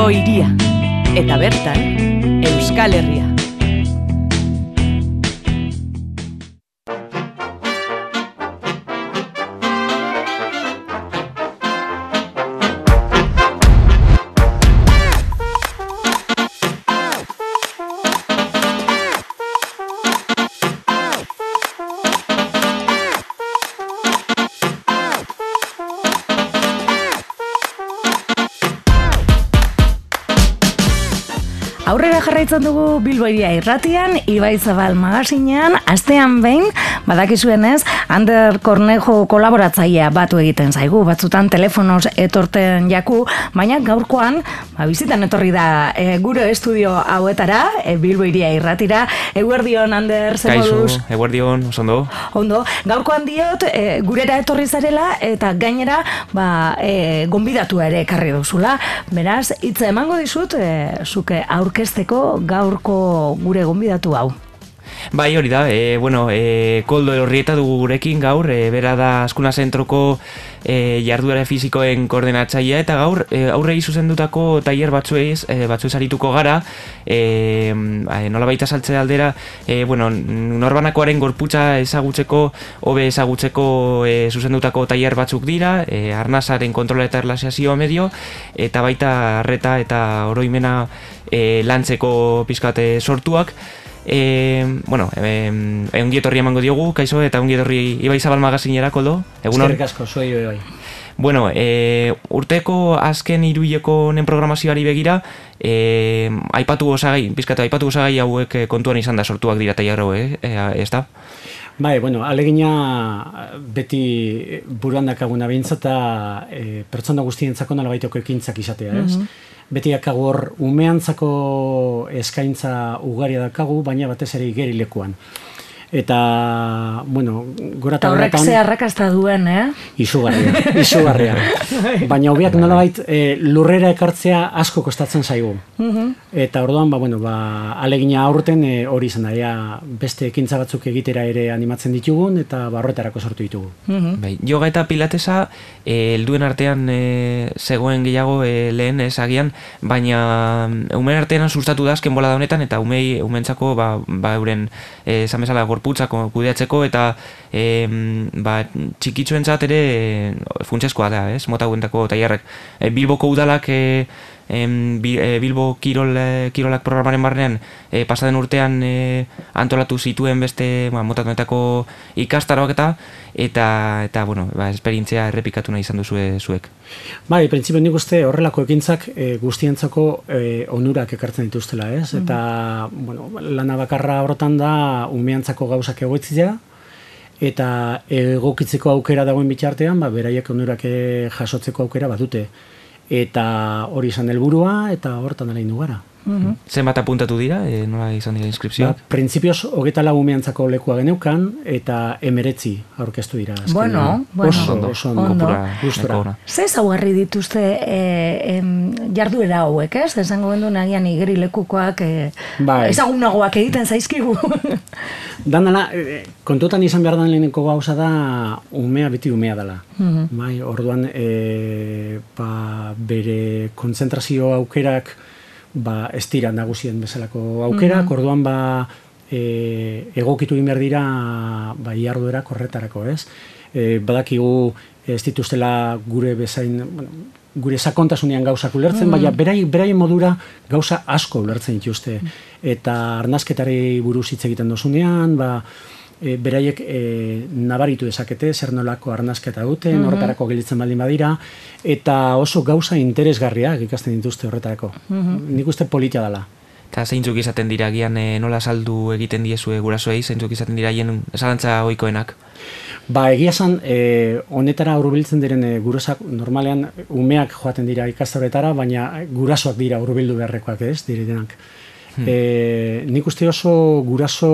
Bilbo hiria, eta bertan, Euskal Herria. Aurrera jarraitzen dugu Bilbo hiria irratian, Ibai Zabal magazinean, astean behin, badakizuenez, Ander Cornejo kolaboratzailea batu egiten zaigu, batzutan telefonoz etorten jaku, baina gaurkoan, bizitan etorri da gure estudio hauetara, Bilbo hiria irratira. Eguerdion, Ander, zer moduz? Kaixo, eguerdion, ondo. Ondo, gaurkoan diot, gurera etorri zarela, eta gainera, gonbidatua ere ekarri duzula. Beraz, hitza emango dizut, zuke aurkezteko gaurko gure gonbidatu hau. Bai, hori da, Koldo Elorrieta dugu gurekin gaur, bera da Azkuna Zentroko jarduera fisikoen koordinatzailea, eta gaur aurrei zuzendutako tailer batzuez arituko gara, nola baita saltze aldera, norbanakoaren gorputza hobe ezagutzeko zuzendutako tailer batzuk dira, arnasaren kontrola eta erlaxazioa medio, eta baita arreta eta oroimena lantzeko pizkate sortuak. Ongi etorri emango diogu, Kaixo, eta ongi etorri Ibai Zabal magazinera, Koldo. Eskerrik asko, zuei bai. Urteko azken hiruileko honen programazioari begira, aipatu osagai hauek kontuan izan da sortuak dira tailer hau, ez da? Bai, alegina beti buruan dakaguna behintzat eta pertsona guztientzako nolabaiteko ekintzak izatea, ez? Beti dakagu hor umeantzako eskaintza ugaria dakagu, baina batez ere igerilekuan. Eta, gora eta horrek ze arrakasta duen, izugarria. Baina hobiak nolabait lurrera ekartzea asko kostatzen zaigu. Eta orduan, alegina aurten hori izan da, beste ekintza batzuk egitera ere animatzen ditugun, eta horretarako sortu ditugu. Yoga eta pilatesa, helduen artean zegoen gehiago lehen agian, baina umen artean sustatu da azken bolada honetan, eta umentzako euren esan bezala gorputzako kudeatzeko, eta txikitsuentzat ere funtsezkoa da, mota guentako tailerrak. Bilboko udalak Bilbo Kirolak programaren barnean pasaden urtean antolatu zituen beste motatunetako ikastaroak eta esperientzia errepikatu nahi izan duzu zuek. Bai, printzipio nik uste horrelako ekintzak guztientzako onurak ekartzen dituztela, ez? Eta, lana bakarra horretan da umeantzako gauzak egoitzia, eta egokitzeko aukera dagoen bitartean, beraiek onurak jasotzeko aukera badute. Eta hori izan helburua, eta hortan alain dugara. Zenbat apuntatu dira, nola izan dira inskripzioak? Printzipioz, 24 umeantzako lekua geneukan, eta 19 aurkeztu dira. Oso gustora. Ze ezaugarri dituzte jarduera hauek, ez? Esango gendu nagian igerilekukoak ezagunagoak egiten zaizkigu. Danala, kontutan izan behar dan leheneko gauza da, beti umea dela. Orduan, bere kontzentrazio aukerak ez dira nagusien bezalako aukerak, orduan egokitu behar dira jarduerak horretarako, ez? Badakigu ez dituztela gure bezain, gure sakontasunean gauzak ulertzen, baina beraien modura gauza asko ulertzen dituzte. Eta arnazketari buruz hitz egiten dozunean, beraiek nabaritu dezakete, zer nolako arnazketa duten, horretarako gelitzen baldin badira, eta oso gauza interesgarriak ikasten dituzte horretarako. Nik uste politia dela. Eta zeintzuk izaten dira, gian nola saldu egiten diezue gurasoei, zeintzuk izaten dira hien zalantza ohikoenak? Egia esan, honetara hurbiltzen diren gurasoak, normalean umeak joaten dira ikastaroetara, baina gurasoak dira hurbildu beharrekoak, ez, direnak. Nik uste oso guraso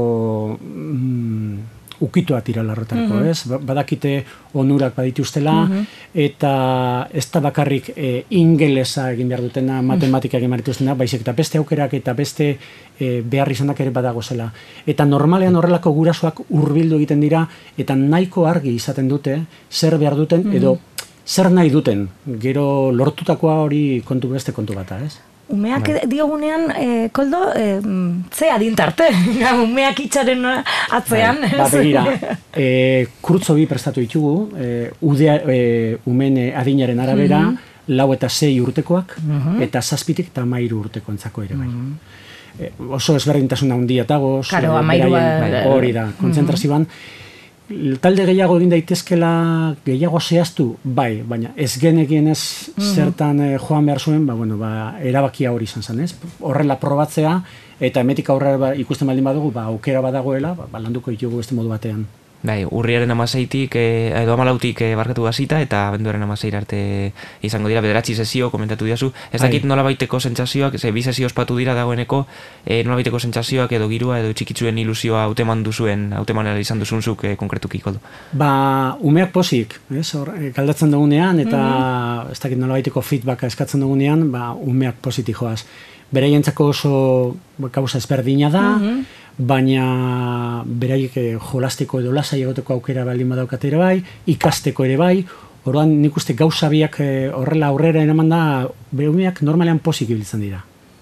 ukituak dira larrotarako, ez? Badakite onurak badituztela, eta ez da bakarrik ingelesa egin behar dutena, matematika egin behar dituztena, baizik eta beste aukerak eta beste behar izanak ere badago zela. Eta normalean horrelako gurasoak hurbildu egiten dira, eta nahiko argi izaten dute, zer behar duten, edo zer nahi duten, gero lortutakoa hori beste kontu bata, ez? Umeak diogunean, Koldo, ze adintarte, umeak itxaren atzean. Begira, kurtzo bi prestatu ditugu, umen adinaren arabera, 4 eta 6 urtekoak, eta 7 eta 13 urtekoentzako ere bai. Oso ezberdintasun handia dago, hori da, kontzentrazioan. Talde gehiago egin daitezkela gehiago zehaztu, bai, baina ez genekien ez zertan joan behar zuen, erabakia hori izan zen, ez? Horrela probatzea, eta emetik aurrera ikusten baldin badugu, aukera badagoela, landuko ditugu beste modu batean. Bai, urriaren 16-tik, edo 14-tik barkatu hasita eta abenduaren 16 arte izango dira 9 sesio komentatu diazu. Ez dakit nolabaiteko sentsazioak, bi sesio ospatu dira dagoeneko, nolabaiteko sentsazioak edo girua edo txikitzuen ilusioa hauteman izan duzunzuk konkretuki Koldo. Umeak pozik, galdatzen dugunean eta ez dakit nolabaiteko feedbacka eskatzen dugunean, umeak positi joaz. Beraientzako oso gauza ezberdina da, baina beraiek jolasteko edo lasai egoteko aukera baldin badaukate ere bai, ikasteko ere bai, orduan nik uste gauza biak horrela aurrera eraman da, berumeak normalean pozik ibiltzen dira.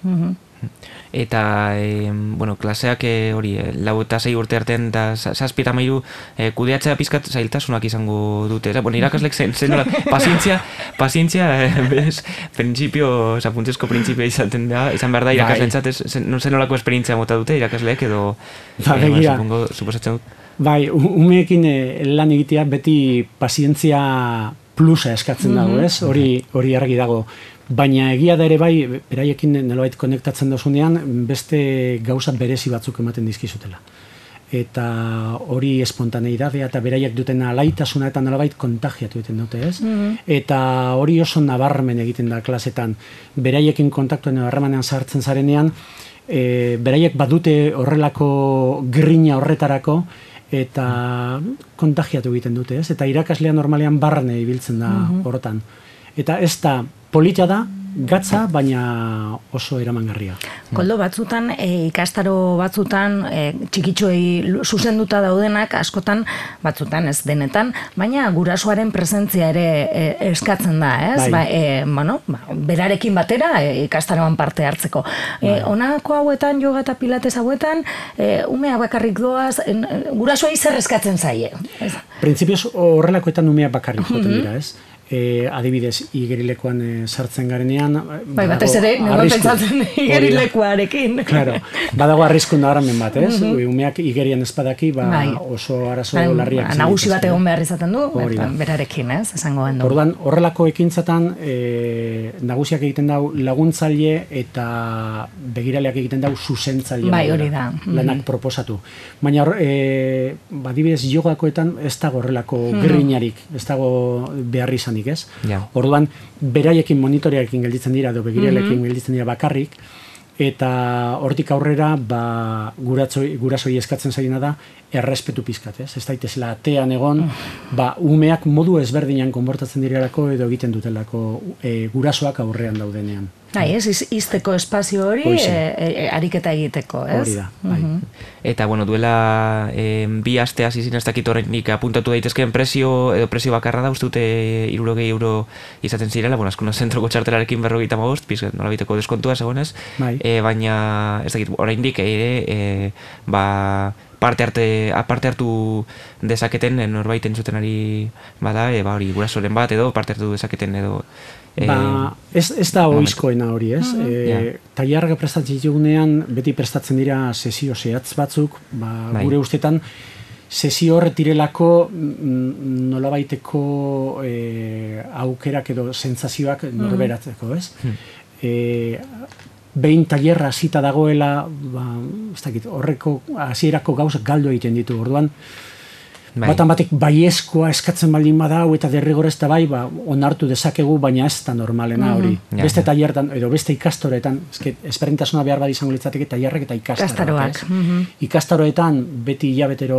Eta, klaseak hori, 4 eta 6 urte artean eta 7 eta 13 kudeatzea pizkat zailtasunak izango dute. Irakaslek zen pazientzia, bez, printzipio, puntzezko printzipio izan behar da irakaslentzat, zen nolako esperientzia mota dute irakasleek edo, suposatzen dut. Bai, umeekin lan egitea beti pazientzia plusa eskatzen dago, ez? Hori argi dago. Baina egia da ere bai, beraiekin nolabait konektatzen dozunean, beste gauza berezi batzuk ematen dizkizutela. Eta hori espontaneidadea eta beraiek duten alaitasuna eta nolabait kontagiatu egiten dute, ez? Eta hori oso nabarmen egiten da klasetan. Beraiekin kontaktuen harremanean sartzen zarenean, beraiek badute horrelako grina horretarako, eta kontagiatu egiten dute, ez? Eta irakaslea normalean barne ibiltzen da horretan. Eta ez da polita da, gatza, baina oso eramangarria. Koldo, batzutan, ikastaro batzutan, txikitxoei zuzenduta daudenak, askotan, batzutan, ez denetan, baina gurasoaren presentzia ere eskatzen da, ez? Berarekin batera, ikastaroan parte hartzeko. Honako hauetan, yoga eta pilates hauetan, umea bakarrik doaz, gurasoei zer eskatzen zaie? Printzipioz horrelakoetan umea bakarrik joten dira, ez? Adibidez, igerilekoan sartzen garenean... Bai, batez ere, nire pentsatzen igerilekuarekin. Claro, badago arrisku nabarmen bat, ez? Umeak igerian espadaki, oso arazo larriak. Nagusi bat egon behar izaten du, berarekin, ez? Esango gendu. Orduan, horrelako ekintzatan, nagusiak egiten dau laguntzaile eta begiraleak egiten dau zuzentzaile. Bai, hori da. Lanak proposatu. Baina, adibidez, yogakoetan ez dago horrelako grinarik, ez dago behar izan. Orduan, beraiekin monitorearekin gelditzen dira, edo begiralekin gelditzen dira bakarrik, eta hortik aurrera gurasoi eskatzen zaiena da errespetu pizkat, ez? Ez daitezela atean egon, umeak modu ezberdinan konbortatzen direlako edo egiten dutelako gurasoak aurrean daudenean. Ez, izteko espazio hori ariketa egiteko, ez? Hori da, bai. Eta, duela 2 aste hasi zinez dakit horrenik apuntatu daitezkeen presio bakarra da, uste dute 60 euro izaten zirela, azkuna zentroko txartelarekin 55, pizkat nolabiteko deskontua zegoenez, baina ez dakit oraindik parte hartu dezaketen norbait entzuten ari bada, hori gurasoren bat edo parte hartu dezaketen edo... Ez da oizkoena hori, ez? Tailarrak prestatzen ditugunean beti prestatzen dira sesio zehatz batzuk, gure ustetan sesio horret direlako nolabaiteko aukerak edo sentsazioak norberatzeko, ez? Behin tailerra hasita dagoela, ez dakit, horreko hasierako gauzak galdu egiten ditu, orduan batan batek baiezkoa eskatzen baldin badau eta derrigorez da bai, onartu dezakegu, baina ez da normalena hori. Beste tailertan, edo beste ikastoretan, ezberdintasuna behar bat izango litzateke tailerrek eta ikastaroak. Ikastaroetan beti hilabetero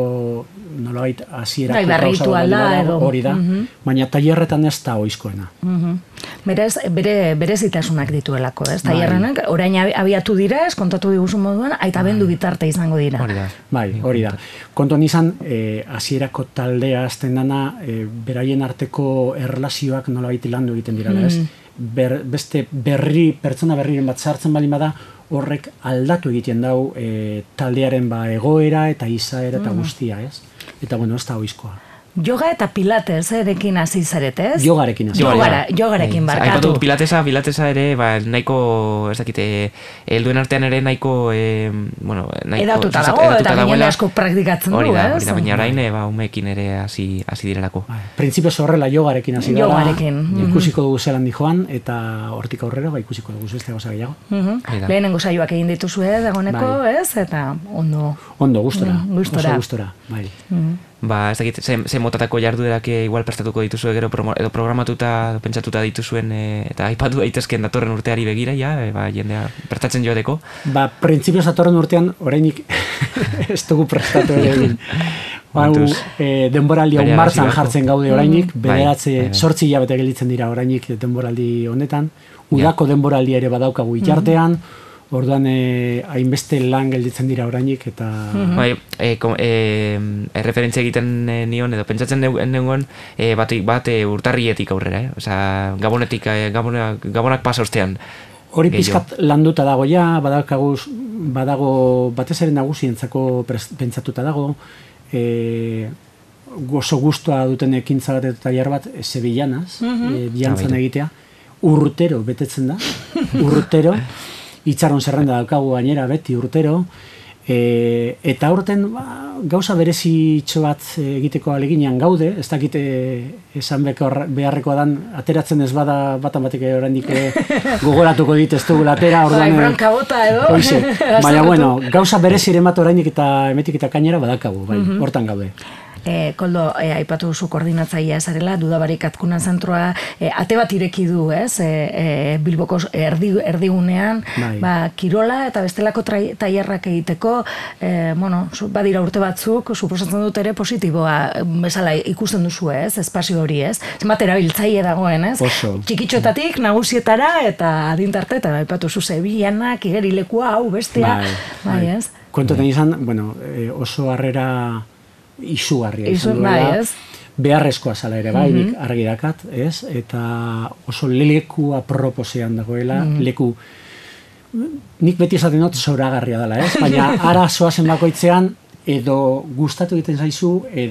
nolabait hasierako gauza hori da, baina tailerretan ez da oizkoena. Berezitasunak dituelako, ez? Tailerrenak, orain abiatu dira, kontatu diguzun moduan, aita bendu bitarte izango dira. Hori da. Kontuan izan, hasierako taldea azten dana, beraien arteko erlazioak nolabait landu egiten dira, ez? Beste pertsona berriren bat sartzen baldin bada, horrek aldatu egiten dau taldearen egoera eta izaera eta guztia, ez? Eta bueno, ez da oizkoa. Yoga eta pilates erekin hasi zarete, ez? Yogarekin hasi. Yogarekin barkatu. Aipatu pilatesa ere, nahiko, ez dakite, helduen artean ere nahiko, edatuta dago, eta ginen asko praktikatzen du, ez? Hori da, baina orain, umeekin ere hasi direlako. Printzipioz horrela yogarekin hasi gara. Yogarekin. Ikusiko dugu zelan di joan, eta hortik aurrera, ikusiko dugu beste gauza gehiago. Lehenengo saioak egin dituzue, dagoeneko, ez? Eta ondo. Ondo, gustora. Gustora, bai. Ez dakit, ze motatako jarduerak igual prestatuko dituzue gero edo programatuta, pentsatuta dituzuen eta aipatu daitezken datorren urteari begira, jendea prestatzen joateko. Printzipioz datorren urtean, orainik ez dugu prestatu egin. Denboraldi hau martzan jartzen gaude orainik, bederatze 8 hilabete gelditzen dira orainik denboraldi honetan, udako denboraldi ere badaukagu itartean, orduan hainbeste lan gelditzen dira orainik eta... Referentzia egiten nion, edo pentsatzen nengoen bat urtarrietik aurrera, Gabonak pasa ostean. Hori pizkat landuta dago badago batez ere nagusientzako pentsatuta dago, oso gustua duten ekintza bat eta tailer bat, Sevillanaz, biantzan egitea, urtero betetzen da, urtero, itxaron zerrenda daukagu gainera beti urtero, eta aurten gauza berezitxo bat egiteko aleginean gaude, ez dakite esan beharrekoa dan, ateratzen ez bada batan batek oraindik gogoratuko dit ez dugu latera, orduan... Branka bota edo? Baina bueno, gauza bereziren bat oraindik eta emetik eta kainera badakagu, hortan gaude. Koldo, aipatu zu koordinatzailea zarela, dudabarik Azkuna zentroa ate bat ireki du, ez? Bilboko erdigunean, kirola eta bestelako tailerrak egiteko, badira urte batzuk, suposatzen dut ere positiboa bezala ikusten duzu, ez? Espazio hori, ez? Zenbat erabiltzaile dagoen, ez? Txikitxotatik nagusietara eta adintarte, eta aipatu zu Sevillanak, igerilekua, hau, bestea, bai, ez? Kontoten izan, oso harrera izugarria izan duela, beharrezkoa zala ere bai, nik argi dakat, ez? Eta oso leku aproposean dagoela, leku, nik beti esaten dut zoragarria dela, ez? Baina ara zoazen bakoitzean, edo gustatu egiten zaizu,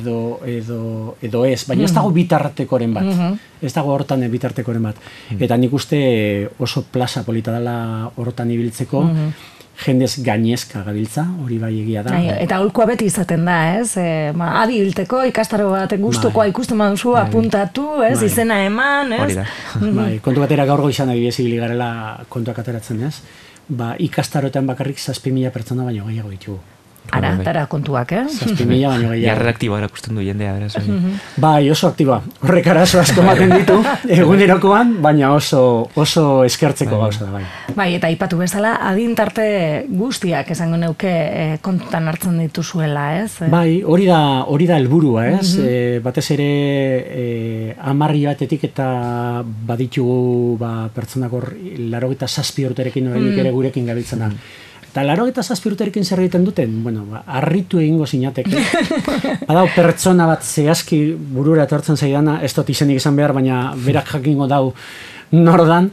edo ez, baina ez dago bitartekoren bat, ez dago hortan bitartekoren bat. Eta nik uste oso plaza polita dela hortan ibiltzeko, jendez gainezka gabiltza, hori bai egia da. Eta aholkoa beti izaten da, ez? Adi hilteko, ikastaro bat gustukoa ikusten baduzu, apuntatu, ez? Izena eman, ez? Kontu batera gaur goizan adibidez ibili garela kontuak ateratzen, ez? Ikastaroetan bakarrik 7.000 pertsona baino gehiago ditugu. Tara kontuak, 7.000 baino gehiago. Jarra aktiboa erakusten du jendea, beraz. Bai, oso aktiboa. Horrek arazo asko ematen ditu, egunerokoan, baina oso eskertzeko gauza da, bai. Bai, eta aipatu bezala, adintarte guztiak esango neuke kontutan hartzen dituzuela, ez? Bai, hori da helburua, ez? Batez ere 10 batetik eta baditugu pertsonak hor 87 urterekin oraindik ere gurekin gabiltzena. Eta 87 urterekin zer egiten duten? Harritu egingo zinateke. Badau pertsona bat zehazki burura etortzen zaidana, ez dut izenik izan behar, baina berak jakingo dau nordan,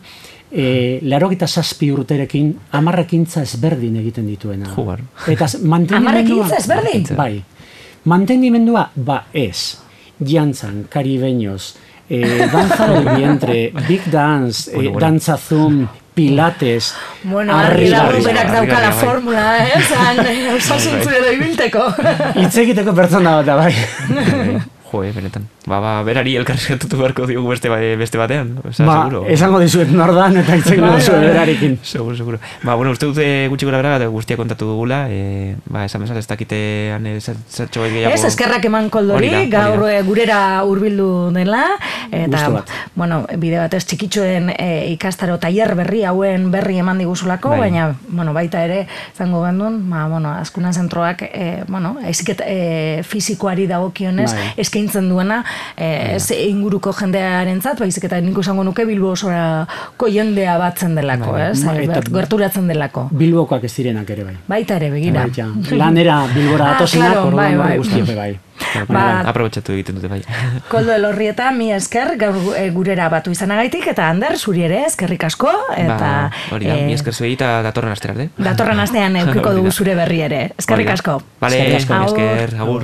87 urterekin 10 ekintza ezberdin egiten dituena. Eta 10 ekintza ezberdin? Bai. Mantendimendua, ez. Jantzan, caribeños, danza del vientre, big dance, danza zoom, pilates... Argila berak dauka la formula, osasuntzu edo ibilteko. Hitz egiteko pertsona bat, bai. Benetan. Berari elkarrizkatutu beharko diogu beste batean. Seguro. Esango dizuet nordan eta itzeko duzu berarekin. Seguro. Uste dute gutxi gora bera, guztia kontatu dugula. Esan bezala ez dakitean zertxo gehiago. Ez, eskerrak eman Koldori, gaur gurera hurbildu dela. Eta, bide batez txikitxoen ikastaro tailer berri hauen berri eman diguzulako, baina, baita ere, zango gendun, Azkuna zentroak, eziket fizikoari dagokionez, eskaini eskaintzen duena, ez inguruko jendearentzat, baizik eta nik esango nuke Bilbo osorako jendea batzen delako, ez? Gerturatzen delako. Bilbokoak ez direnak ere bai. Baita ere, begira. Lanera Bilbora datozenak, orduan guztiope bai. Aprobetxatu egiten dute bai. Koldo Elorrieta, mi esker gaur gurera batu izanagaitik, eta Ander, zuri ere, eskerrik asko. Hori da, mi esker zuei eta datorren astean arte. Datorren astean eukiko dugu zure berri ere. Eskerrik asko. Bale, mi esker, agur.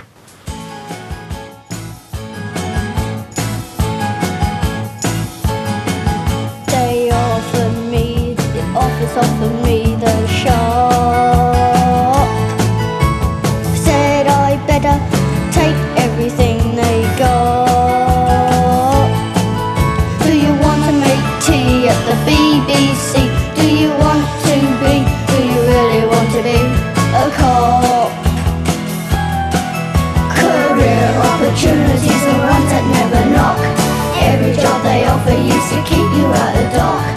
They offered me, the office offered me the shop. Said I better take everything they got. Do you want to make tea at the BBC? Do you want to be, do you really want to be a cop? Career opportunities are ones that never knock. Every job they offer used to keep you at the dock.